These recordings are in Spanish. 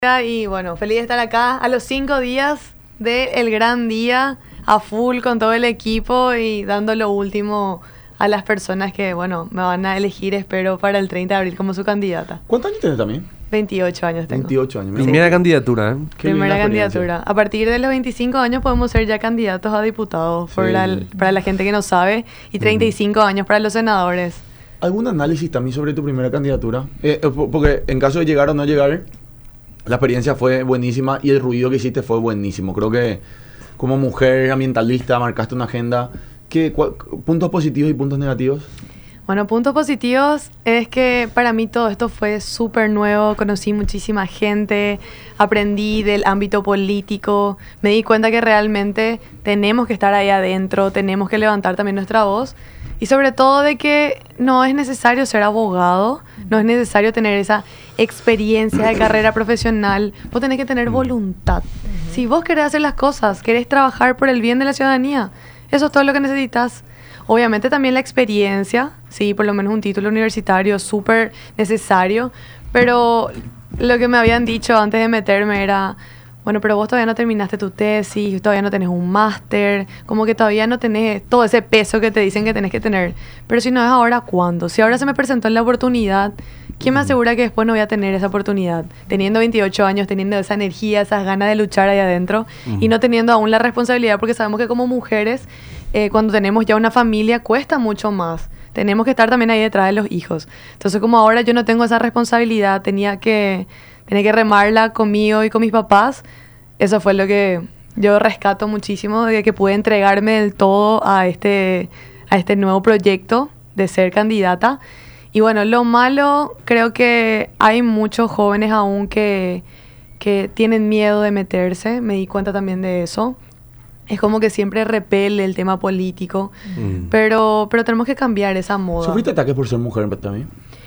Y bueno, feliz de estar acá a los 5 días del gran día, a full con todo el equipo y dando lo último a las personas que, bueno, me van a elegir, espero, para el 30 de abril como su candidata. ¿Cuántos años tienes también? 28 años tengo. 28 años. Primera candidatura, ¿eh? Primera candidatura. A partir de los 25 años podemos ser ya candidatos a diputados, Sí. para la gente que no sabe, y 35 años para los senadores. ¿Algún análisis también sobre tu primera candidatura? Porque en caso de llegar o no llegar, la experiencia fue buenísima y el ruido que hiciste fue buenísimo. Creo que como mujer ambientalista marcaste una agenda. ¿Puntos positivos y puntos negativos? Bueno, puntos positivos es que para mí todo esto fue súper nuevo, conocí muchísima gente, aprendí del ámbito político, me di cuenta que realmente tenemos que estar ahí adentro, tenemos que levantar también nuestra voz y sobre todo de que no es necesario ser abogado, no es necesario tener esa experiencia de carrera profesional, vos tenés que tener voluntad. Si vos querés hacer las cosas, querés trabajar por el bien de la ciudadanía, eso es todo lo que necesitas. Obviamente también la experiencia, sí, por lo menos un título universitario súper necesario, pero lo que me habían dicho antes de meterme era, bueno, pero vos todavía no terminaste tu tesis, todavía no tenés un máster, como que todavía no tenés todo ese peso que te dicen que tenés que tener. Pero si no es ahora, ¿cuándo? Si ahora se me presentó la oportunidad, ¿quién me asegura que después no voy a tener esa oportunidad? Teniendo 28 años, teniendo esa energía, esas ganas de luchar ahí adentro y no teniendo aún la responsabilidad, porque sabemos que como mujeres, cuando tenemos ya una familia, cuesta mucho más. Tenemos que estar también ahí detrás de los hijos. Entonces, como ahora yo no tengo esa responsabilidad, tenía que remarla conmigo y con mis papás. Eso fue lo que yo rescato muchísimo, de que pude entregarme del todo a este nuevo proyecto de ser candidata. Y bueno, lo malo, creo que hay muchos jóvenes aún que tienen miedo de meterse. Me di cuenta también de eso. Es como que siempre repele el tema político. Pero tenemos que cambiar esa moda. ¿Sufriste ataques por ser mujer también?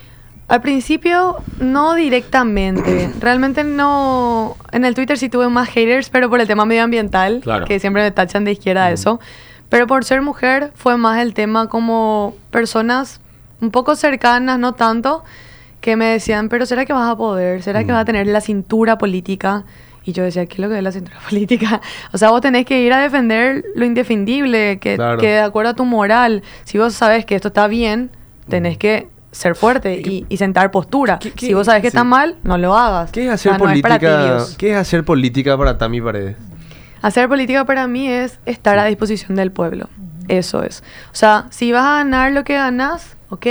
Al principio, no directamente. Realmente no. En el Twitter sí tuve más haters, pero por el tema medioambiental, Claro. que siempre me tachan de izquierda eso. Pero por ser mujer fue más el tema como personas un poco cercanas, no tanto, que me decían, pero ¿será que vas a poder? ¿Será que vas a tener la cintura política? Y yo decía, ¿qué es lo que es la cintura política? O sea, vos tenés que ir a defender lo indefendible, que de acuerdo a tu moral. Si vos sabes que esto está bien, tenés que ser fuerte y sentar postura. Si vos sabes que está mal, no lo hagas. ¿Qué es hacer O sea, no es para política? tibios. ¿Qué es hacer política para Tami Paredes? Hacer política para mí es estar a disposición del pueblo. Eso es. O sea, si vas a ganar lo que ganas, ok,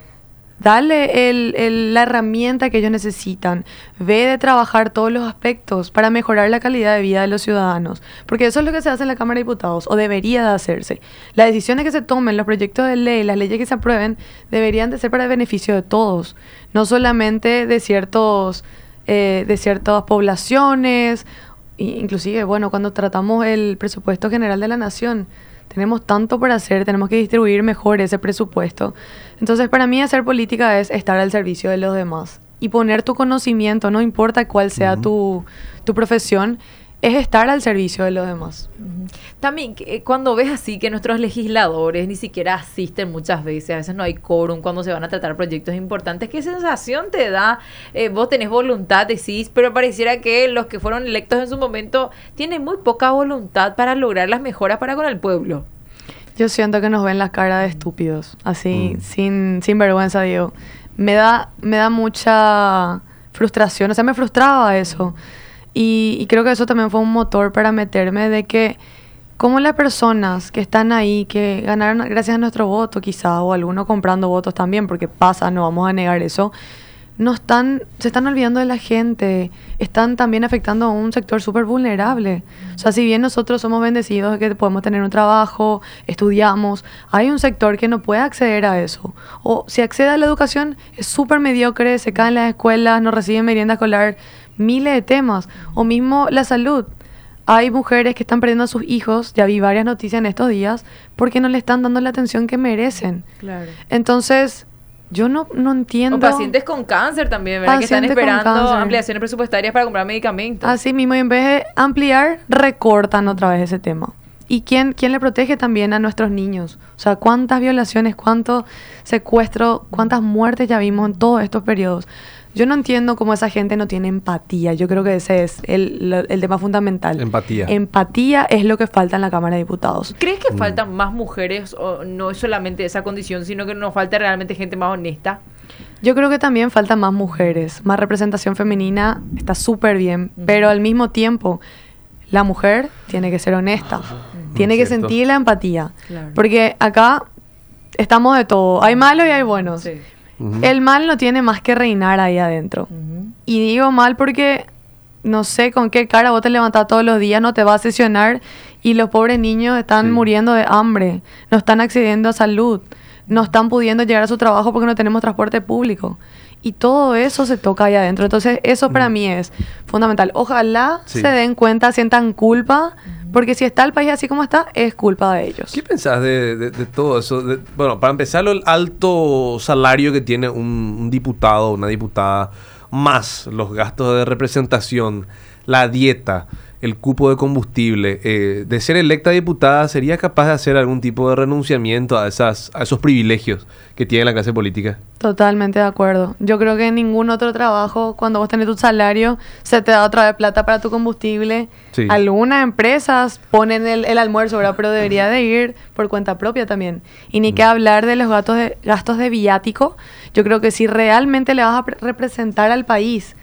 dale la herramienta que ellos necesitan. Ve de trabajar todos los aspectos para mejorar la calidad de vida de los ciudadanos. Porque eso es lo que se hace en la Cámara de Diputados, o debería de hacerse. Las decisiones que se tomen, los proyectos de ley, las leyes que se aprueben, deberían de ser para el beneficio de todos. No solamente de ciertas poblaciones. Inclusive, bueno, cuando tratamos el presupuesto general de la nación, tenemos tanto por hacer, tenemos que distribuir mejor ese presupuesto. Entonces, para mí hacer política es estar al servicio de los demás y poner tu conocimiento, no importa cuál sea tu profesión, es estar al servicio de los demás. También, cuando ves así que nuestros legisladores ni siquiera asisten muchas veces, a veces no hay quórum cuando se van a tratar proyectos importantes, ¿qué sensación te da? Vos tenés voluntad, decís, pero pareciera que los que fueron electos en su momento tienen muy poca voluntad para lograr las mejoras para con el pueblo. Yo siento que nos ven las caras de estúpidos, así, sin vergüenza, digo. Me da mucha frustración, o sea, me frustraba eso. Y creo que eso también fue un motor para meterme, de que como las personas que están ahí, que ganaron gracias a nuestro voto quizá, o algunos comprando votos también, porque pasa, no vamos a negar eso, se están olvidando de la gente, están también afectando a un sector súper vulnerable. O sea, si bien nosotros somos bendecidos de que podemos tener un trabajo, estudiamos, hay un sector que no puede acceder a eso. O si accede a la educación, es súper mediocre, se caen las escuelas, no reciben merienda escolar, miles de temas. O mismo la salud. Hay mujeres que están perdiendo a sus hijos, ya vi varias noticias en estos días, porque no le están dando la atención que merecen. Claro. Entonces, yo no entiendo. O pacientes con cáncer también, ¿verdad? Que están esperando ampliaciones presupuestarias para comprar medicamentos. Así mismo, y en vez de ampliar, recortan otra vez ese tema. ¿Y quién le protege también a nuestros niños? O sea, ¿cuántas violaciones, cuántos secuestros, cuántas muertes ya vimos en todos estos periodos? Yo no entiendo cómo esa gente no tiene empatía. Yo creo que ese es el tema fundamental. Empatía. Empatía es lo que falta en la Cámara de Diputados. ¿Crees que faltan más mujeres o no es solamente esa condición, sino que nos falta realmente gente más honesta? Yo creo que también faltan más mujeres, más representación femenina, está súper bien, pero al mismo tiempo la mujer tiene que ser honesta, tiene que Cierto. sentir la empatía, Claro. porque acá estamos de todo, hay malos y hay buenos. Sí. Ujú. El mal no tiene más que reinar ahí adentro. Ujú. Y digo mal porque no sé con qué cara vos te levantás todos los días, no te vas a sesionar y los pobres niños están Sí. muriendo de hambre, no están accediendo a salud, no están pudiendo llegar a su trabajo porque no tenemos transporte público. Y todo eso se toca ahí adentro. Entonces, eso para mí es fundamental. Ojalá Sí. se den cuenta, sientan culpa, porque si está el país así como está, es culpa de ellos. ¿Qué pensás de todo eso? Bueno, para empezar, el alto salario que tiene un diputado o una diputada, más los gastos de representación, la dieta, el cupo de combustible, de ser electa diputada, ¿sería capaz de hacer algún tipo de renunciamiento a esos privilegios que tiene la clase política? Totalmente de acuerdo. Yo creo que en ningún otro trabajo, cuando vos tenés tu salario, se te da otra vez plata para tu combustible. Sí. Algunas empresas ponen el almuerzo, ¿verdad? Pero debería de ir por cuenta propia también. Y ni que hablar de los gastos de viático. Yo creo que si realmente le vas a representar al país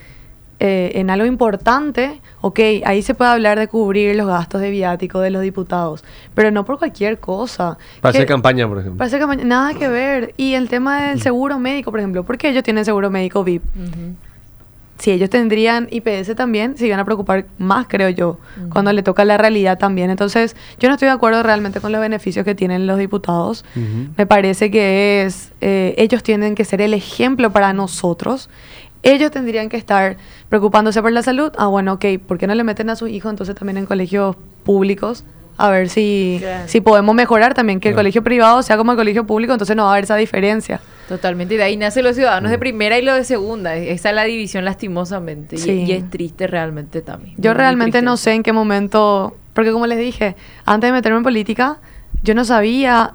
en algo importante, ok, ahí se puede hablar de cubrir los gastos de viático de los diputados, pero no por cualquier cosa. Para hacer Que- campaña, por ejemplo. para hacer campaña, nada que ver. Y el tema del seguro médico, por ejemplo, ¿por qué ellos tienen seguro médico VIP? Ujú. Si ellos tendrían IPS también, se iban a preocupar más, creo yo, cuando le toca la realidad también. Entonces, yo no estoy de acuerdo realmente con los beneficios que tienen los diputados. Ujú. Me parece que ellos tienen que ser el ejemplo para nosotros. Ellos tendrían que estar preocupándose por la salud. Ah, bueno, ok, ¿por qué no le meten a sus hijos entonces también en colegios públicos? A ver si podemos mejorar también, que el Claro. colegio privado sea como el colegio público, entonces no va a haber esa diferencia. Totalmente, y de ahí nacen los ciudadanos de primera y los de segunda. Esa es la división lastimosamente. Sí. Y es triste realmente también. Yo Muy realmente triste. no sé en qué momento, porque como les dije, antes de meterme en política, yo no sabía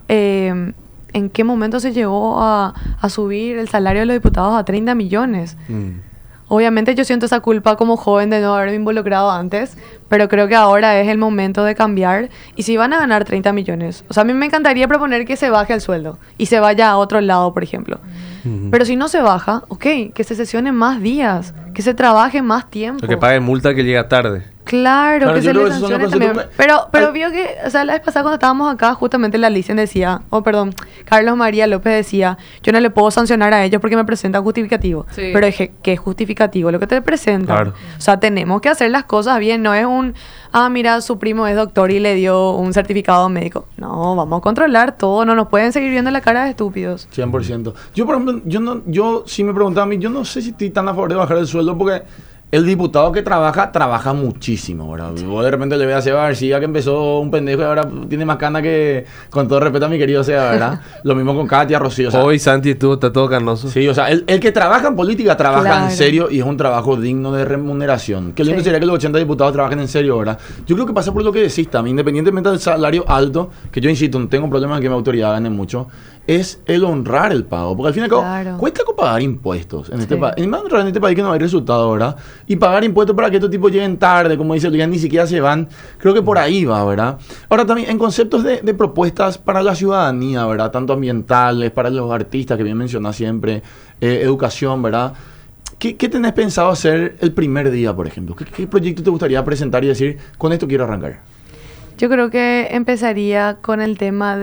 en qué momento se llegó a subir el salario de los diputados a 30 millones. Mm. Obviamente yo siento esa culpa como joven de no haberme involucrado antes, pero creo que ahora es el momento de cambiar. Y si van a ganar 30 millones, o sea, a mí me encantaría proponer que se baje el sueldo y se vaya a otro lado, por ejemplo. Ujú. Pero si no se baja, ok, que se sesione más días, que se trabaje más tiempo. O que paguen multa que llega tarde. Claro, Claro, que yo se creo le que esos son sancione los también. conceptos Pero vio que, o sea, la vez pasada cuando estábamos acá, justamente la Licen decía, Carlos María López decía, yo no le puedo sancionar a ellos porque me presentan justificativo. Sí. Pero dije, ¿qué es justificativo? Lo que te presentan. Claro. O sea, tenemos que hacer las cosas bien, no es mira, su primo es doctor y le dio un certificado médico. No, vamos a controlar todo, no nos pueden seguir viendo la cara de estúpidos. 100%. Yo, por ejemplo, yo si me preguntaba a mí, yo no sé si estoy tan a favor de bajar el sueldo porque el diputado que trabaja muchísimo, ¿verdad? Vos de repente le ves a Seba García que empezó un pendejo y ahora tiene más cana que, con todo respeto a mi querido Seba, ¿verdad? Lo mismo con Katia, Rocío. O sea, Hoy Santi está todo canoso. sí, o sea, el que trabaja en política trabaja Claro. en serio y es un trabajo digno de remuneración. Qué lindo Sí. sería que los 80 diputados trabajen en serio, ¿verdad? Yo creo que pasa por lo que decís también, independientemente del salario alto, que yo insisto, no tengo problema en que mi autoridad gane mucho, es el honrar el pago. Porque al fin y al cabo, Claro. cuesta pagar impuestos en este Sí. país. En este país que no hay resultado, ¿verdad? Y pagar impuestos para que estos tipos lleguen tarde, como dice Luis, ni siquiera se van. Creo que por ahí va, ¿verdad? Ahora también, en conceptos de propuestas para la ciudadanía, ¿verdad? Tanto ambientales, para los artistas, que bien mencionás siempre, educación, ¿verdad? ¿Qué tenés pensado hacer el primer día, por ejemplo? ¿Qué proyecto te gustaría presentar y decir, con esto quiero arrancar? Yo creo que empezaría con el tema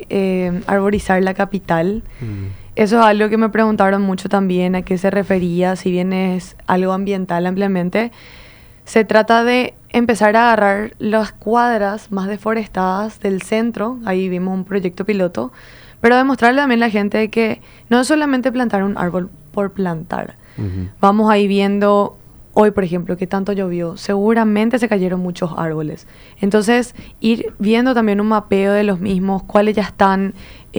de arborizar la capital. Eso es algo que me preguntaron mucho también, a qué se refería, si bien es algo ambiental ampliamente. Se trata de empezar a agarrar las cuadras más deforestadas del centro, ahí vimos un proyecto piloto, pero demostrarle también a la gente que no es solamente plantar un árbol por plantar. Ujú. Vamos ahí viendo, hoy por ejemplo, que tanto llovió, seguramente se cayeron muchos árboles. Entonces, ir viendo también un mapeo de los mismos, cuáles ya están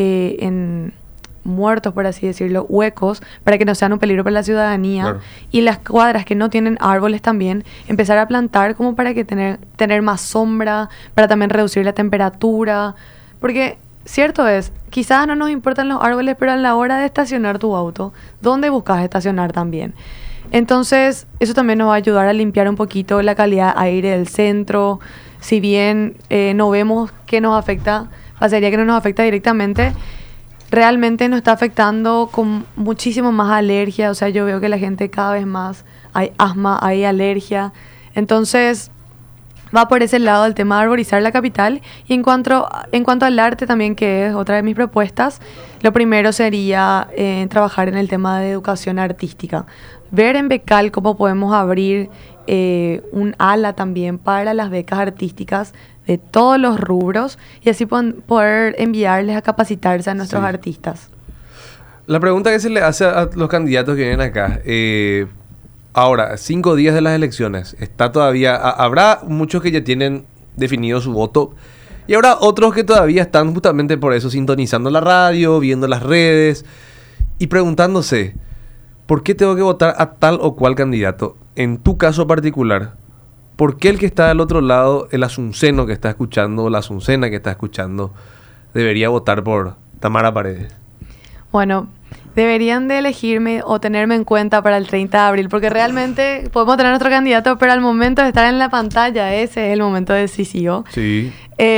muertos, por así decirlo, huecos, para que no sean un peligro para la ciudadanía. Claro. Y las cuadras que no tienen árboles también, empezar a plantar como para que tener más sombra, para también reducir la temperatura. Porque, cierto es, quizás no nos importan los árboles, pero a la hora de estacionar tu auto, ¿dónde buscas estacionar también? Entonces, eso también nos va a ayudar a limpiar un poquito la calidad de aire del centro. Si bien no vemos que nos afecta, pasaría que no nos afecta directamente, realmente nos está afectando con muchísimo más alergia. O sea, yo veo que la gente cada vez más hay asma, hay alergia. Entonces, va por ese lado el tema de arborizar la capital. Y en cuanto al arte también, que es otra de mis propuestas, lo primero sería trabajar en el tema de educación artística. Ver en Becal cómo podemos abrir un ala también para las becas artísticas de todos los rubros y así poder enviarles a capacitarse a nuestros artistas. La pregunta que se le hace a los candidatos que vienen acá, ahora, 5 días de las elecciones, está todavía, habrá muchos que ya tienen definido su voto y habrá otros que todavía están justamente por eso sintonizando la radio, viendo las redes y preguntándose, ¿por qué tengo que votar a tal o cual candidato? En tu caso particular, ¿por qué el que está del otro lado, el asunceno que está escuchando o la asuncena que está escuchando, debería votar por Tamara Paredes? Bueno, deberían de elegirme o tenerme en cuenta para el 30 de abril, porque realmente podemos tener nuestro candidato, pero al momento de estar en la pantalla, ese es el momento decisivo. Sí.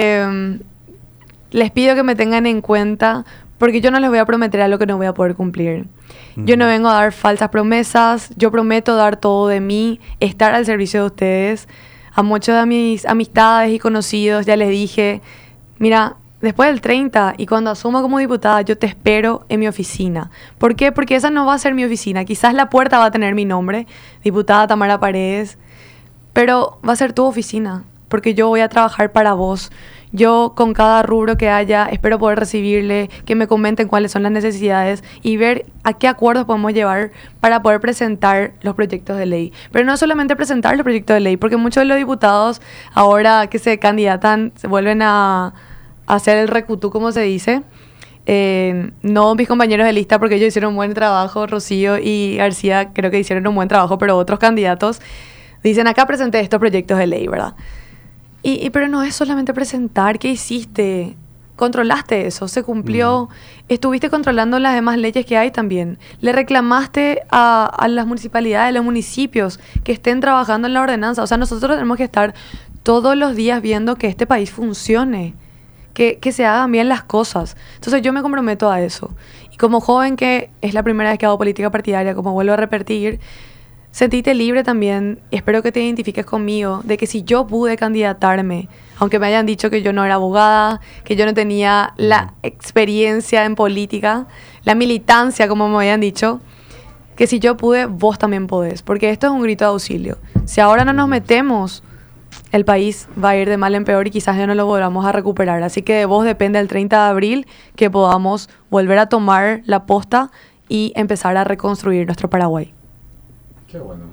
Les pido que me tengan en cuenta, porque yo no les voy a prometer algo que no voy a poder cumplir. Yo no vengo a dar falsas promesas, yo prometo dar todo de mí, estar al servicio de ustedes. A muchos de mis amistades y conocidos ya les dije, mira, después del 30 y cuando asuma como diputada, yo te espero en mi oficina. ¿Por qué? Porque esa no va a ser mi oficina. Quizás la puerta va a tener mi nombre, diputada Tamara Paredes, pero va a ser tu oficina, porque yo voy a trabajar para vos. Yo con cada rubro que haya espero poder recibirle, que me comenten cuáles son las necesidades y ver a qué acuerdos podemos llevar para poder presentar los proyectos de ley. Pero no solamente presentar los proyectos de ley, porque muchos de los diputados ahora que se candidatan se vuelven a hacer el recutú, como se dice. No mis compañeros de lista, porque ellos hicieron un buen trabajo, Rocío y García creo que hicieron un buen trabajo, pero otros candidatos dicen, acá presenté estos proyectos de ley, ¿verdad? Pero no es solamente presentar. ¿Qué hiciste? ¿Controlaste eso? ¿Se cumplió? ¿Estuviste controlando las demás leyes que hay también? ¿Le reclamaste a las municipalidades, a los municipios que estén trabajando en la ordenanza? O sea, nosotros tenemos que estar todos los días viendo que este país funcione, que se hagan bien las cosas. Entonces yo me comprometo a eso. Y como joven que es la primera vez que hago política partidaria, como vuelvo a repetir, sentíte libre también, espero que te identifiques conmigo, de que si yo pude candidatarme, aunque me hayan dicho que yo no era abogada, que yo no tenía la experiencia en política, la militancia, como me habían dicho, que si yo pude, vos también podés, porque esto es un grito de auxilio. Si ahora no nos metemos, el país va a ir de mal en peor y quizás ya no lo volvamos a recuperar. Así que de vos depende el 30 de abril que podamos volver a tomar la posta y empezar a reconstruir nuestro Paraguay. Qué bueno.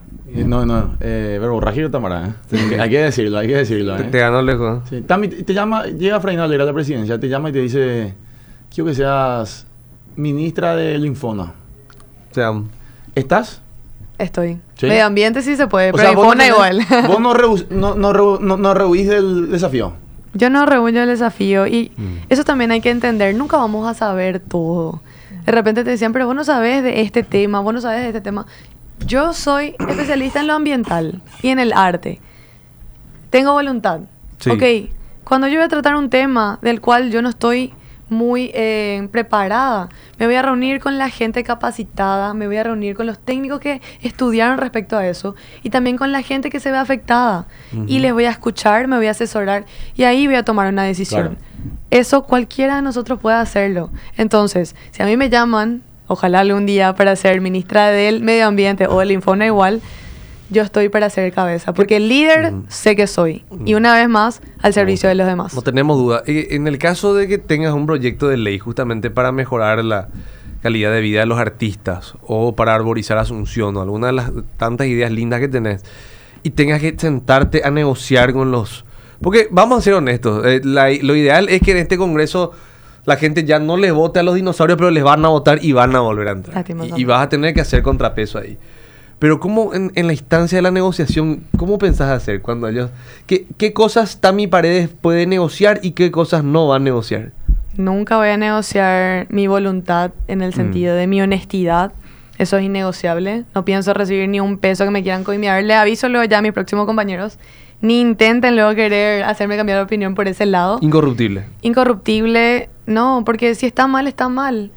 Verborrágico Tamara, hay que decirlo, Te ganó lejos. Sí. Tami, te llama, llega Fray Nalera a la presidencia, te llama y te dice, quiero que seas ministra del Infona. O sea, ¿estás? Estoy. ¿Sí? Medio ambiente sí se puede, O pero sea, vos Infona no igual. Vos no rehuís del desafío. Yo no reúno el desafío y eso también hay que entender. Nunca vamos a saber todo. De repente te decían, pero vos no sabés de este tema, vos no sabés de este tema. Yo soy especialista en lo ambiental y en el arte. Tengo voluntad. Sí. Ok, cuando yo voy a tratar un tema del cual yo no estoy muy preparada, me voy a reunir con la gente capacitada, me voy a reunir con los técnicos que estudiaron respecto a eso y también con la gente que se ve afectada. Y les voy a escuchar, me voy a asesorar y ahí voy a tomar una decisión. Claro. Eso cualquiera de nosotros puede hacerlo. Entonces, si a mí me llaman, ojalá algún día para ser ministra del Medio Ambiente o del Infona igual, yo estoy para ser cabeza. Porque el líder sé que soy. Y una vez más, al servicio de los demás. No tenemos duda. En el caso de que tengas un proyecto de ley justamente para mejorar la calidad de vida de los artistas o para arborizar Asunción o alguna de las tantas ideas lindas que tenés y tengas que sentarte a negociar con los... Porque vamos a ser honestos. Lo ideal es que en este congreso la gente ya no les vote a los dinosaurios, pero les van a votar y van a volver a entrar. Y vas a tener que hacer contrapeso ahí. Pero ¿cómo en la instancia de la negociación, cómo pensás hacer cuando ellos... ¿Qué cosas Tami Paredes puede negociar y qué cosas no va a negociar? Nunca voy a negociar mi voluntad en el sentido de mi honestidad. Eso es innegociable. No pienso recibir ni un peso que me quieran coimear. Le aviso luego ya a mis próximos compañeros. Ni intenten luego querer hacerme cambiar de opinión por ese lado. Incorruptible. Incorruptible, no, porque si está mal, está mal.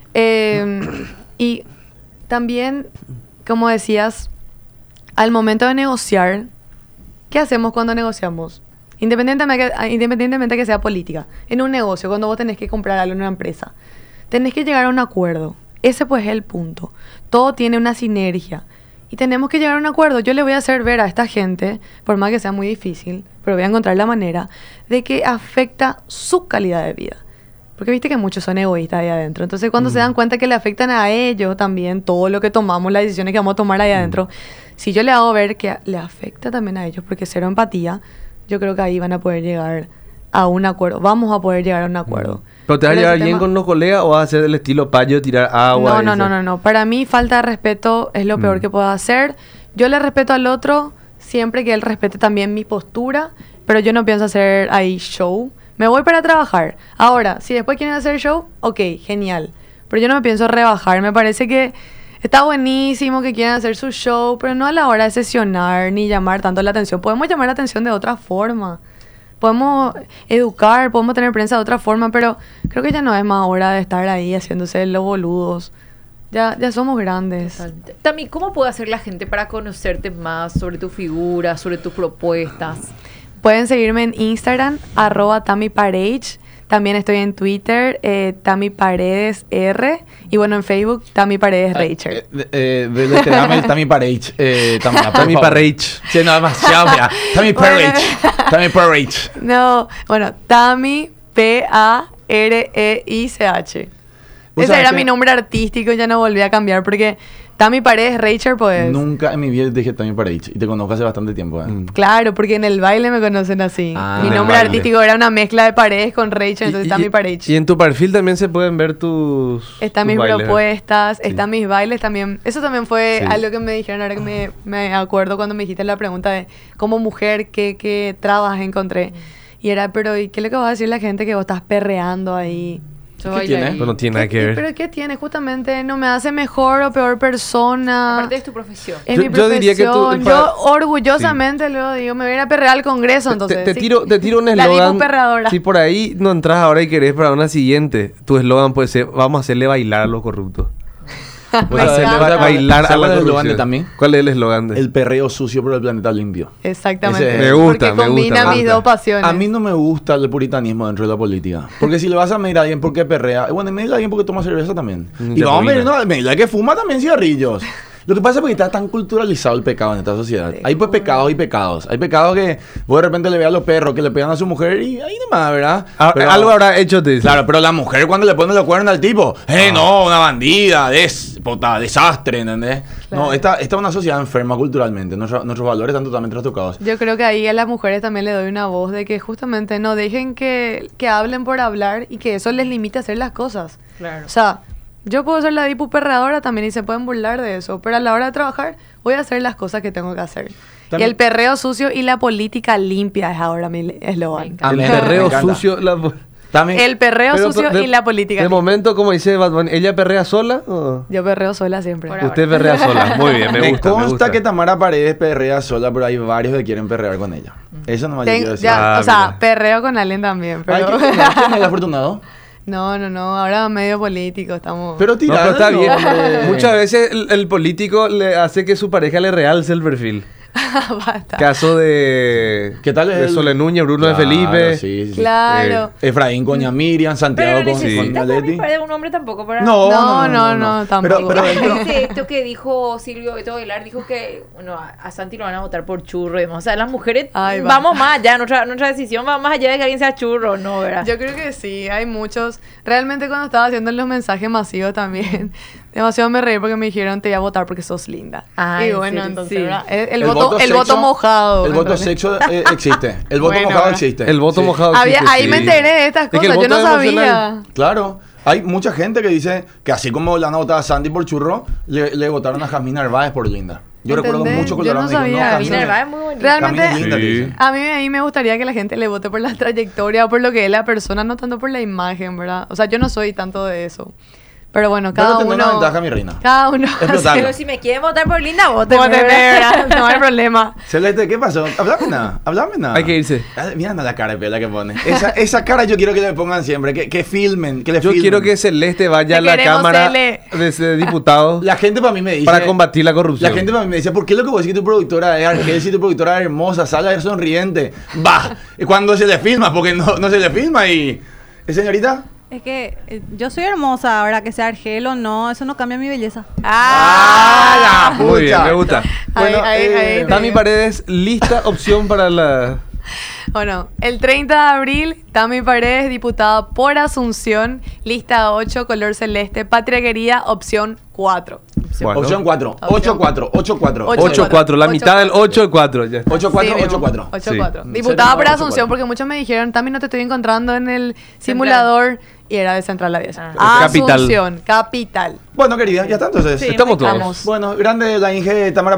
Y también, como decías, al momento de negociar, ¿qué hacemos cuando negociamos? Independientemente que sea política. En un negocio, cuando vos tenés que comprar algo en una empresa, tenés que llegar a un acuerdo. Ese pues es el punto. Todo tiene una sinergia. Y tenemos que llegar a un acuerdo. Yo le voy a hacer ver a esta gente, por más que sea muy difícil, pero voy a encontrar la manera de que afecta su calidad de vida. Porque viste que muchos son egoístas ahí adentro. Entonces cuando se dan cuenta que le afectan a ellos también todo lo que tomamos, las decisiones que vamos a tomar ahí adentro, si yo le hago ver que le afecta también a ellos, porque cero empatía, yo creo que ahí van a poder llegar a un acuerdo. Vamos a poder llegar a un acuerdo. ¿Pero te vas a Pero llevar ese bien tema- con los colegas o vas a hacer del estilo payo, tirar agua? No. Para mí, falta de respeto es lo peor que puedo hacer. Yo le respeto al otro siempre que él respete también mi postura, pero yo no pienso hacer ahí show. Me voy para trabajar. Ahora, si después quieren hacer show, ok, genial. Pero yo no me pienso rebajar. Me parece que está buenísimo que quieran hacer su show, pero no a la hora de sesionar ni llamar tanto la atención. Podemos llamar la atención de otra forma. Podemos educar, podemos tener prensa de otra forma, pero creo que ya no es más hora de estar ahí haciéndose los boludos. Ya somos grandes. Tami, ¿cómo puede hacer la gente para conocerte más sobre tu figura, sobre tus propuestas? Pueden seguirme en Instagram, @TamiParedes. También estoy en Twitter, Tami Paredes R. Y bueno, en Facebook, Tami Paredes Rachel. Deletreame el Tami Paredes. Tami Paredes. Sí, no, demasiado, mira. Tami Paredes. Tami Paredes. No, bueno, Tami Pareich. ¿Vos Ese sabés era que mi nombre artístico y ya no volví a cambiar porque Tami Paredes Rachel, pues. Nunca en mi vida dije Tami Paredes. Y te conozco hace bastante tiempo. Claro, porque en el baile me conocen así. Ah, Mi en el nombre baile. artístico era una mezcla de Paredes con Rachel, entonces Tami Paredes. Y en tu perfil también se pueden ver tus Están tus mis bailes. propuestas, Sí. están mis bailes también. Eso también fue Sí. algo que me dijeron ahora que me acuerdo cuando me dijiste la pregunta de como mujer, ¿qué trabas encontré? Y era, pero ¿y qué es lo que va a decir la gente que vos estás perreando ahí? Yo ¿Qué bailaría. tiene? Pero no tiene nada que ver. ¿Pero qué tiene? Justamente no me hace mejor o peor persona. Aparte es tu profesión. Es Yo- mi yo profesión. diría que tú- Yo orgullosamente luego digo, me voy a ir a perrear al Congreso, entonces. Te sí. tiro un La eslogan. Dibu perreadora. Si por ahí no entras ahora y querés para una siguiente, tu eslogan puede ser: vamos a hacerle bailar a los corruptos. Vamos Me a hacerle encanta. bailar a ¿Sabes la el eslogan corrupción. de Tami? ¿Cuál es el eslogan de? El perreo sucio pero el planeta limpio. Exactamente. Ese- Me gusta, Porque me combina gusta, me mis gusta. dos pasiones. A mí no me gusta el puritanismo dentro de la política. Porque si le vas a medir a alguien porque perrea, bueno, medir a alguien porque toma cerveza también. Y Ya vamos a termina. medir a que fuma también cigarrillos. Lo que pasa es porque está tan culturalizado el pecado en esta sociedad. Sí. Hay pues pecados y pecados. Hay pecados que vos de repente le veas a los perros que le pegan a su mujer y ahí nomás, ¿verdad? Pero- Algo habrá hecho de eso. Claro, pero la mujer cuando le pone los cuernos al tipo, no, una bandida, déspota, desastre, ¿entendés? Claro. No, esta es una sociedad enferma culturalmente. Nuestros valores están totalmente trastocados. Yo creo que ahí a las mujeres también le doy una voz de que justamente no dejen que hablen por hablar y que eso les limite a hacer las cosas. Claro. O sea, yo puedo ser la Dipu perreadora también y se pueden burlar de eso, pero a la hora de trabajar voy a hacer las cosas que tengo que hacer. También- Y el perreo sucio y la política limpia es ahora mi Me eslogan. encanta. El Me perreo encanta. sucio. También, El perreo Pero sucio y la política De limpia. momento, como dice Bad Bunny, ¿ella perrea sola? o? Yo perreo sola siempre. Por ahora. Usted perrea sola. Muy bien, me gusta. consta me gusta. que Tamara Paredes perrea sola, pero hay varios que quieren perrear con ella. Eso no me quiero decir. Ah, o sea, mira. perreo con alguien también. Ay, Pero... ¿quién es el afortunado? No, ahora medio político estamos. Pero No, tira. pero está bien. Muchas veces el político le hace que su pareja le realce el perfil. Basta. Caso de... ¿Qué tal de el- Sole Núñez, Bruno Claro, de Felipe. Sí, sí. Claro. Efraín con Miriam, Santiago Pero con necesitas Leti. también para un hombre tampoco para... No, tampoco. Pero dentro- Dice esto que dijo Silvio Beto Aguilar, dijo que bueno, a Santi lo van a votar por churro y demás. O sea, las mujeres Ay, va. vamos más allá, nuestra decisión va más allá de que alguien sea churro, ¿no? ¿Verdad? Yo creo que sí, hay muchos. Realmente cuando estaba haciendo los mensajes masivos también, demasiado me reí porque me dijeron te voy a votar porque sos linda. Ah, y ¿en bueno, serio? entonces, Sí. ¿verdad? El voto sexo- mojado. El en voto realidad. sexo existe. El voto Bueno, mojado ¿verdad? existe. El voto Sí. mojado Había- existe, ahí sí. me enteré de estas Es que cosas, el yo no voto emocional- sabía. Claro. Hay mucha gente que dice que así como le han votado a Sandy por churro, le votaron a Jasmine Narváez por linda. Yo recuerdo ¿Entendés? mucho Yo colorado no me dijeron, sabía. Jasmine- Jasmine Narváez es muy bonita. Realmente, Jasmine es linda, te Sí. dicen. a mí ahí me gustaría que la gente le vote por la trayectoria o por lo que es la persona, no tanto por la imagen, ¿verdad? O sea, yo no soy tanto de eso. Pero bueno, Pero cada tenés uno... una ventaja, mi reina. Cada uno... Explotalo. Pero si me quieren votar por Linda, voten. Vos tenés, ¿verdad? No hay problema. Celeste, ¿qué pasó? Háblame nada, háblame nada. Hay que irse. Mira la cara de pela que pone. Esa cara yo quiero que le pongan siempre, que filmen, que le Yo filmen. quiero que Celeste vaya Te a la queremos, Cámara Cele. de Diputados La gente para mí me dice... para combatir la corrupción. La gente para mí me dice, ¿por qué lo que vos decís que tu productora es Argel, si tu productora es hermosa, sale sonriente? Bah, cuando se le filma, porque no se le filma y... Señorita? Es que yo soy hermosa, ahora que sea Argel o no, eso no cambia mi belleza. ¡Ah, la Muy bien, pucha! me gusta. Bueno, Ahí, Tami Paredes, lista opción para la... Bueno, el 30 de abril, Tami Paredes, diputada por Asunción, lista 8, color celeste, patria querida, opción 4. Bueno. Opción 4. Opción. 8-4. 8-4. 8-4, la mitad del 8-4. Ya está. 8-4. 8-4. 8-4. Sí. Diputada por 8-4. Asunción, porque muchos me dijeron, Tami, no te estoy encontrando en el simulador. Y era de Central a 10. Capital. Asunción, capital. Bueno, querida, ya está entonces. Sí, Estamos me todos. Vamos. Bueno, grande la Inge Tamara